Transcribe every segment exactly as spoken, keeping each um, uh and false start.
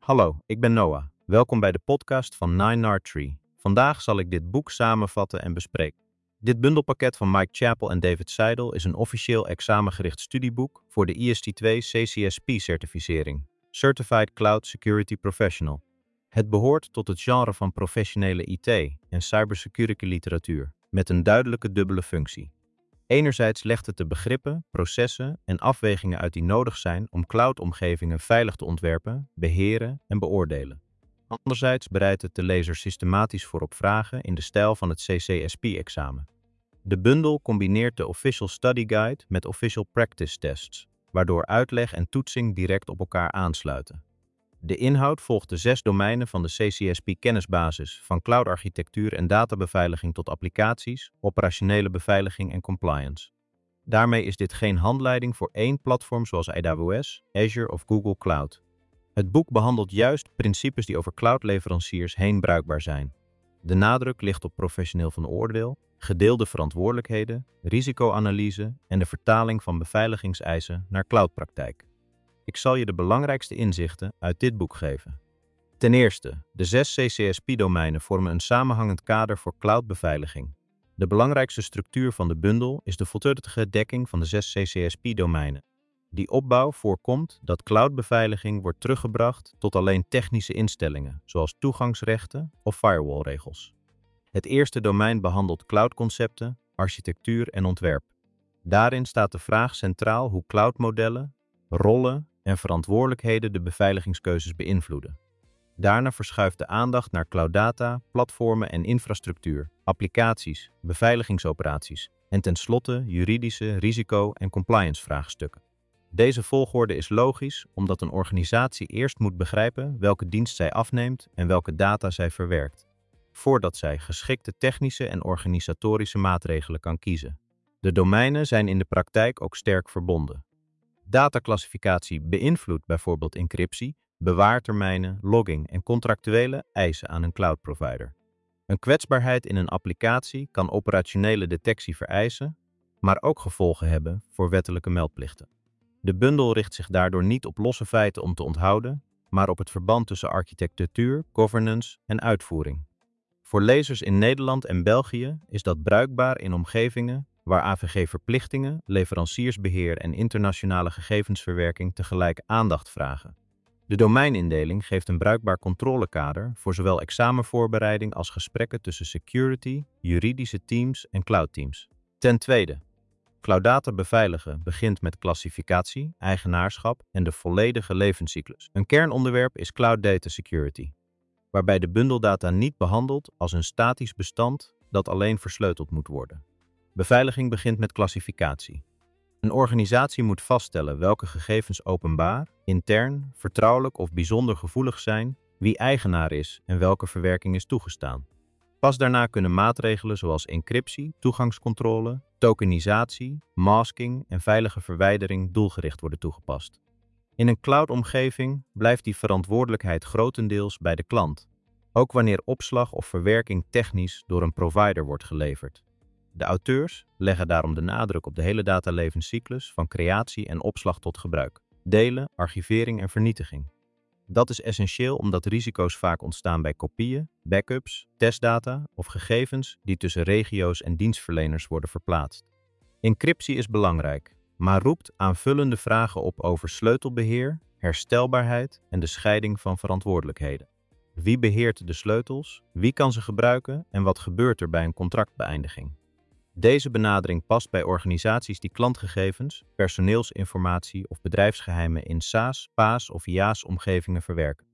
Hallo, ik ben Noah. Welkom bij de podcast van Nine Nard Tree. Vandaag zal ik dit boek samenvatten en bespreken. Dit bundelpakket van Mike Chappell en David Seidel is een officieel examengericht studieboek voor de I S T twee C C S P-certificering, Certified Cloud Security Professional. Het behoort tot het genre van professionele I T en cybersecurity literatuur, met een duidelijke dubbele functie. Enerzijds legt het de begrippen, processen en afwegingen uit die nodig zijn om cloud-omgevingen veilig te ontwerpen, beheren en beoordelen. Anderzijds bereidt het de lezer systematisch voor op vragen in de stijl van het C C S P-examen. De bundel combineert de Official Study Guide met Official Practice Tests, waardoor uitleg en toetsing direct op elkaar aansluiten. De inhoud volgt de zes domeinen van de C C S P-kennisbasis, van cloudarchitectuur en databeveiliging tot applicaties, operationele beveiliging en compliance. Daarmee is dit geen handleiding voor één platform zoals A W S, Azure of Google Cloud. Het boek behandelt juist principes die over cloudleveranciers heen bruikbaar zijn. De nadruk ligt op professioneel van oordeel, gedeelde verantwoordelijkheden, risicoanalyse en de vertaling van beveiligingseisen naar cloudpraktijk. Ik zal je de belangrijkste inzichten uit dit boek geven. Ten eerste, de zes C C S P-domeinen vormen een samenhangend kader voor cloudbeveiliging. De belangrijkste structuur van de bundel is de volledige dekking van de zes C C S P-domeinen. Die opbouw voorkomt dat cloudbeveiliging wordt teruggebracht tot alleen technische instellingen, zoals toegangsrechten of firewallregels. Het eerste domein behandelt cloudconcepten, architectuur en ontwerp. Daarin staat de vraag centraal hoe cloudmodellen, rollen en verantwoordelijkheden de beveiligingskeuzes beïnvloeden. Daarna verschuift de aandacht naar clouddata, platformen en infrastructuur, applicaties, beveiligingsoperaties en tenslotte juridische risico- en compliance-vraagstukken. Deze volgorde is logisch omdat een organisatie eerst moet begrijpen welke dienst zij afneemt en welke data zij verwerkt, voordat zij geschikte technische en organisatorische maatregelen kan kiezen. De domeinen zijn in de praktijk ook sterk verbonden. Dataclassificatie beïnvloedt bijvoorbeeld encryptie, bewaartermijnen, logging en contractuele eisen aan een cloudprovider. Een kwetsbaarheid in een applicatie kan operationele detectie vereisen, maar ook gevolgen hebben voor wettelijke meldplichten. De bundel richt zich daardoor niet op losse feiten om te onthouden, maar op het verband tussen architectuur, governance en uitvoering. Voor lezers in Nederland en België is dat bruikbaar in omgevingen waar A V G-verplichtingen, leveranciersbeheer en internationale gegevensverwerking tegelijk aandacht vragen. De domeinindeling geeft een bruikbaar controlekader voor zowel examenvoorbereiding als gesprekken tussen security, juridische teams en cloudteams. Ten tweede, clouddata beveiligen begint met klassificatie, eigenaarschap en de volledige levenscyclus. Een kernonderwerp is cloud data security, waarbij de bundeldata niet behandelt als een statisch bestand dat alleen versleuteld moet worden. Beveiliging begint met klassificatie. Een organisatie moet vaststellen welke gegevens openbaar, intern, vertrouwelijk of bijzonder gevoelig zijn, wie eigenaar is en welke verwerking is toegestaan. Pas daarna kunnen maatregelen zoals encryptie, toegangscontrole, tokenisatie, masking en veilige verwijdering doelgericht worden toegepast. In een cloudomgeving blijft die verantwoordelijkheid grotendeels bij de klant, ook wanneer opslag of verwerking technisch door een provider wordt geleverd. De auteurs leggen daarom de nadruk op de hele datalevenscyclus van creatie en opslag tot gebruik, delen, archivering en vernietiging. Dat is essentieel omdat risico's vaak ontstaan bij kopieën, backups, testdata of gegevens die tussen regio's en dienstverleners worden verplaatst. Encryptie is belangrijk, maar roept aanvullende vragen op over sleutelbeheer, herstelbaarheid en de scheiding van verantwoordelijkheden. Wie beheert de sleutels, wie kan ze gebruiken en wat gebeurt er bij een contractbeëindiging? Deze benadering past bij organisaties die klantgegevens, personeelsinformatie of bedrijfsgeheimen in SaaS, PaaS of IaaS-omgevingen verwerken.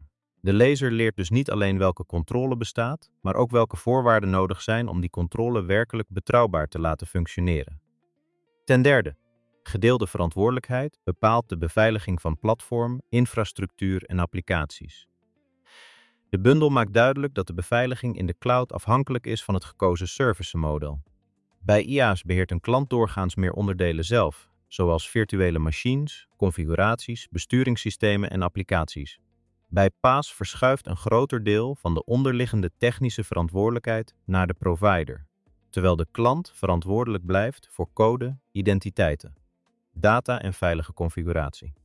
De lezer leert dus niet alleen welke controle bestaat, maar ook welke voorwaarden nodig zijn om die controle werkelijk betrouwbaar te laten functioneren. Ten derde, gedeelde verantwoordelijkheid bepaalt de beveiliging van platform, infrastructuur en applicaties. De bundel maakt duidelijk dat de beveiliging in de cloud afhankelijk is van het gekozen servicemodel. Bij IaaS beheert een klant doorgaans meer onderdelen zelf, zoals virtuele machines, configuraties, besturingssystemen en applicaties. Bij PaaS verschuift een groter deel van de onderliggende technische verantwoordelijkheid naar de provider, terwijl de klant verantwoordelijk blijft voor code, identiteiten, data en veilige configuratie.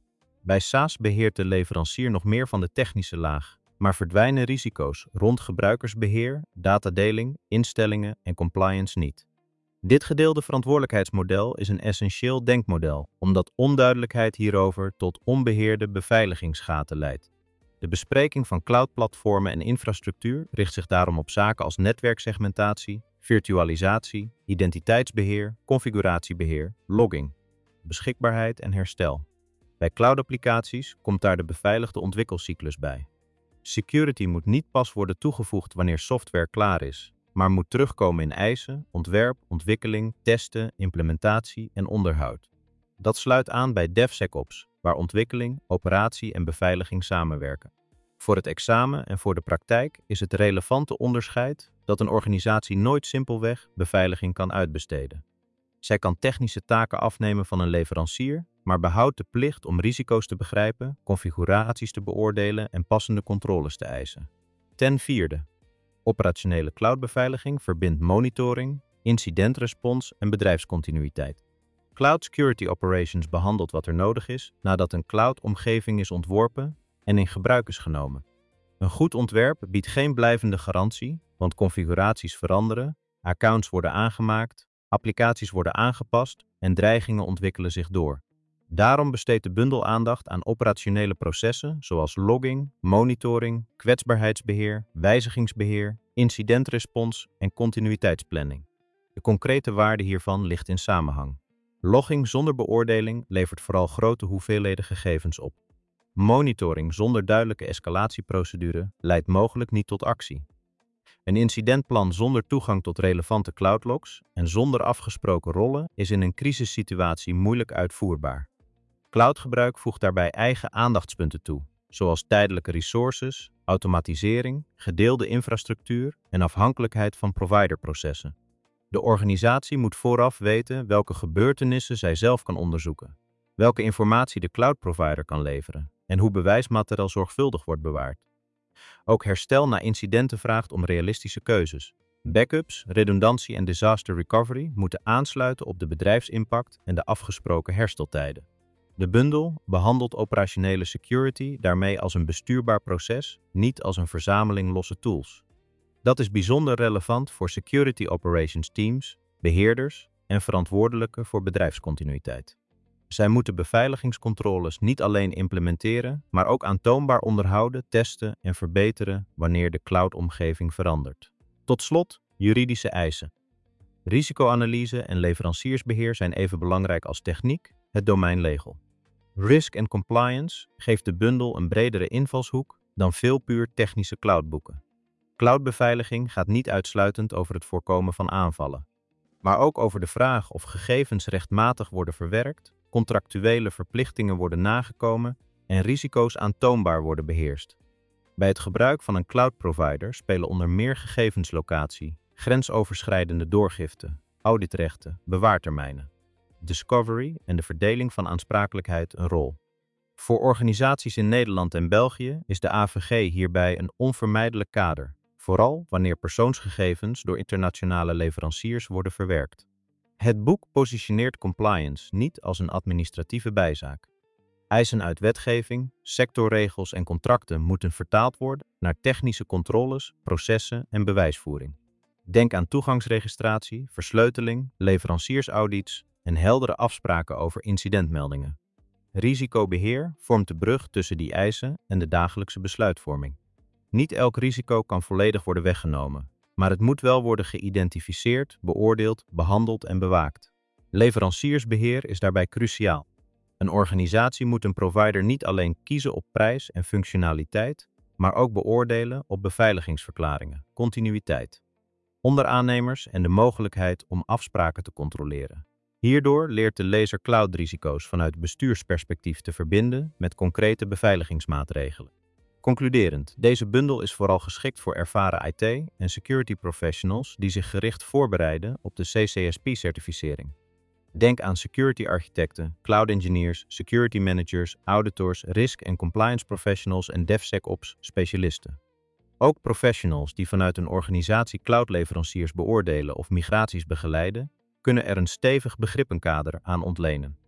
Bij SaaS beheert de leverancier nog meer van de technische laag, maar verdwijnen risico's rond gebruikersbeheer, datadeling, instellingen en compliance niet. Dit gedeelde verantwoordelijkheidsmodel is een essentieel denkmodel, omdat onduidelijkheid hierover tot onbeheerde beveiligingsgaten leidt. De bespreking van cloudplatformen en infrastructuur richt zich daarom op zaken als netwerksegmentatie, virtualisatie, identiteitsbeheer, configuratiebeheer, logging, beschikbaarheid en herstel. Bij cloudapplicaties komt daar de beveiligde ontwikkelcyclus bij. Security moet niet pas worden toegevoegd wanneer software klaar is, maar moet terugkomen in eisen, ontwerp, ontwikkeling, testen, implementatie en onderhoud. Dat sluit aan bij DevSecOps, waar ontwikkeling, operatie en beveiliging samenwerken. Voor het examen en voor de praktijk is het relevante onderscheid dat een organisatie nooit simpelweg beveiliging kan uitbesteden. Zij kan technische taken afnemen van een leverancier, maar behoudt de plicht om risico's te begrijpen, configuraties te beoordelen en passende controles te eisen. Ten vierde. Operationele cloudbeveiliging verbindt monitoring, incidentrespons en bedrijfscontinuïteit. Cloud Security Operations behandelt wat er nodig is nadat een cloud-omgeving is ontworpen en in gebruik is genomen. Een goed ontwerp biedt geen blijvende garantie, want configuraties veranderen, accounts worden aangemaakt, applicaties worden aangepast en dreigingen ontwikkelen zich door. Daarom besteedt de bundel aandacht aan operationele processen zoals logging, monitoring, kwetsbaarheidsbeheer, wijzigingsbeheer, incidentrespons en continuïteitsplanning. De concrete waarde hiervan ligt in samenhang. Logging zonder beoordeling levert vooral grote hoeveelheden gegevens op. Monitoring zonder duidelijke escalatieprocedure leidt mogelijk niet tot actie. Een incidentplan zonder toegang tot relevante cloudlogs en zonder afgesproken rollen is in een crisissituatie moeilijk uitvoerbaar. Cloudgebruik voegt daarbij eigen aandachtspunten toe, zoals tijdelijke resources, automatisering, gedeelde infrastructuur en afhankelijkheid van providerprocessen. De organisatie moet vooraf weten welke gebeurtenissen zij zelf kan onderzoeken, welke informatie de cloudprovider kan leveren en hoe bewijsmateriaal zorgvuldig wordt bewaard. Ook herstel na incidenten vraagt om realistische keuzes. Backups, redundantie en disaster recovery moeten aansluiten op de bedrijfsimpact en de afgesproken hersteltijden. De bundel behandelt operationele security daarmee als een bestuurbaar proces, niet als een verzameling losse tools. Dat is bijzonder relevant voor security operations teams, beheerders en verantwoordelijken voor bedrijfscontinuïteit. Zij moeten beveiligingscontroles niet alleen implementeren, maar ook aantoonbaar onderhouden, testen en verbeteren wanneer de cloudomgeving verandert. Tot slot, juridische eisen. Risicoanalyse en leveranciersbeheer zijn even belangrijk als techniek, het domeinlegel. Risk and compliance geeft de bundel een bredere invalshoek dan veel puur technische cloudboeken. Cloudbeveiliging gaat niet uitsluitend over het voorkomen van aanvallen, maar ook over de vraag of gegevens rechtmatig worden verwerkt, contractuele verplichtingen worden nagekomen en risico's aantoonbaar worden beheerst. Bij het gebruik van een cloudprovider spelen onder meer gegevenslocatie, grensoverschrijdende doorgifte, auditrechten, bewaartermijnen, discovery en de verdeling van aansprakelijkheid een rol. Voor organisaties in Nederland en België is de A V G hierbij een onvermijdelijk kader, vooral wanneer persoonsgegevens door internationale leveranciers worden verwerkt. Het boek positioneert compliance niet als een administratieve bijzaak. Eisen uit wetgeving, sectorregels en contracten moeten vertaald worden naar technische controles, processen en bewijsvoering. Denk aan toegangsregistratie, versleuteling, leveranciersaudits en heldere afspraken over incidentmeldingen. Risicobeheer vormt de brug tussen die eisen en de dagelijkse besluitvorming. Niet elk risico kan volledig worden weggenomen, maar het moet wel worden geïdentificeerd, beoordeeld, behandeld en bewaakt. Leveranciersbeheer is daarbij cruciaal. Een organisatie moet een provider niet alleen kiezen op prijs en functionaliteit, maar ook beoordelen op beveiligingsverklaringen, continuïteit, onderaannemers en de mogelijkheid om afspraken te controleren. Hierdoor leert de lezer cloudrisico's vanuit bestuursperspectief te verbinden met concrete beveiligingsmaatregelen. Concluderend, deze bundel is vooral geschikt voor ervaren I T- en security professionals die zich gericht voorbereiden op de C C S P-certificering. Denk aan security-architecten, cloud engineers, security managers, auditors, risk- en compliance professionals en DevSecOps-specialisten. Ook professionals die vanuit een organisatie cloudleveranciers beoordelen of migraties begeleiden, kunnen er een stevig begrippenkader aan ontlenen.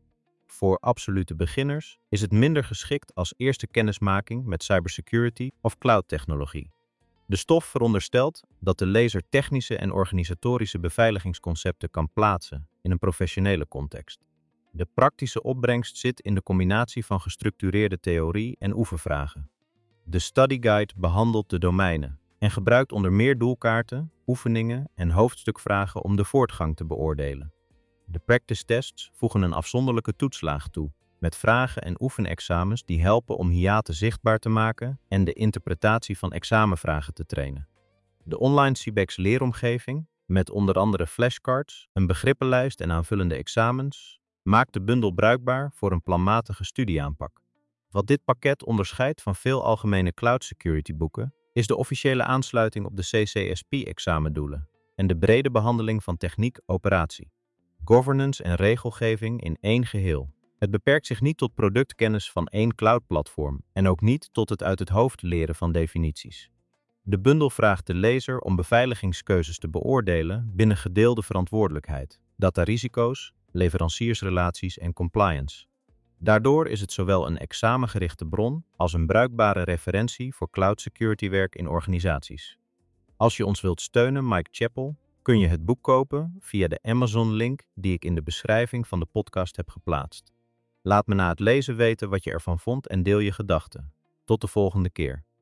Voor absolute beginners is het minder geschikt als eerste kennismaking met cybersecurity of cloud-technologie. De stof veronderstelt dat de lezer technische en organisatorische beveiligingsconcepten kan plaatsen in een professionele context. De praktische opbrengst zit in de combinatie van gestructureerde theorie en oefenvragen. De Study Guide behandelt de domeinen en gebruikt onder meer doelkaarten, oefeningen en hoofdstukvragen om de voortgang te beoordelen. De practice tests voegen een afzonderlijke toetslaag toe, met vragen en oefenexamens die helpen om hiaten zichtbaar te maken en de interpretatie van examenvragen te trainen. De online C B E X leeromgeving, met onder andere flashcards, een begrippenlijst en aanvullende examens, maakt de bundel bruikbaar voor een planmatige studieaanpak. Wat dit pakket onderscheidt van veel algemene cloud security boeken, is de officiële aansluiting op de C C S P-examendoelen en de brede behandeling van techniek, operatie, governance en regelgeving in één geheel. Het beperkt zich niet tot productkennis van één cloud-platform en ook niet tot het uit het hoofd leren van definities. De bundel vraagt de lezer om beveiligingskeuzes te beoordelen binnen gedeelde verantwoordelijkheid, datarisico's, leveranciersrelaties en compliance. Daardoor is het zowel een examengerichte bron als een bruikbare referentie voor cloud security werk in organisaties. Als je ons wilt steunen, Mike Chappell, kun je het boek kopen via de Amazon-link die ik in de beschrijving van de podcast heb geplaatst. Laat me na het lezen weten wat je ervan vond en deel je gedachten. Tot de volgende keer.